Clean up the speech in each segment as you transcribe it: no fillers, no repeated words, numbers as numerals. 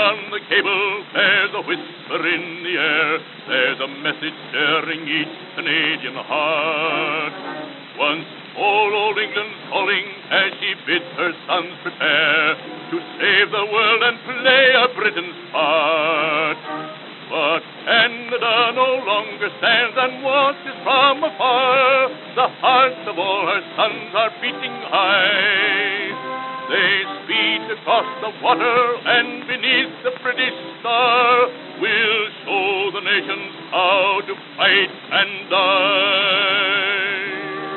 on the cable, there's a whisper in the air. There's a message stirring each Canadian heart. Once more old England's calling as she bids her sons prepare to save the world and play a Britain's part. But Canada no longer stands and watches from afar. The hearts of all her sons are beating high. They speed across the water and beneath the British star will show the nations how to fight and die.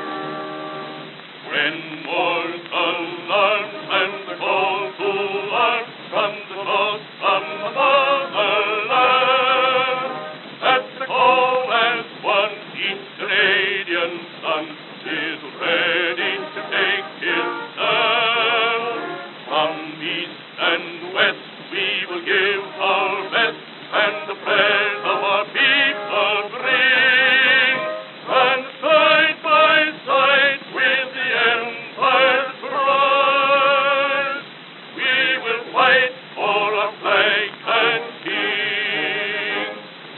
When war's alarm and the call to arms comes across from the motherland, at the call as one each Canadian son is ready to take his stand. From east and west we will give our best and the prayers of our people bring, and side by side with the Empire's pride, we will fight for our flag and king.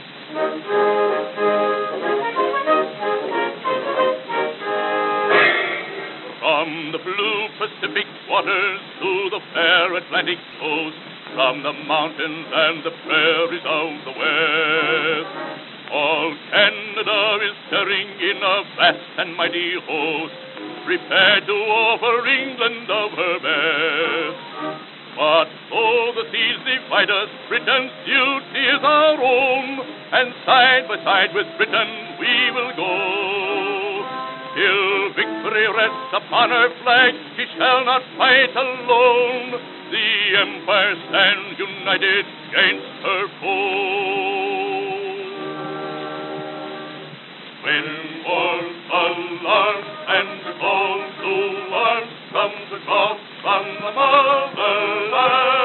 From the blue Pacific waters to the fair Atlantic coast, from the mountains and the prairies of the west, all Canada is stirring in a vast and mighty host, prepared to offer England of her best. But though the seas divide us, Britain's duty is our own, and side by side with Britain we will go. Till victory rests upon her flag, she shall not fight alone. The Empire stands united against her foe. When war's alarm and the call to arms comes across from the motherland,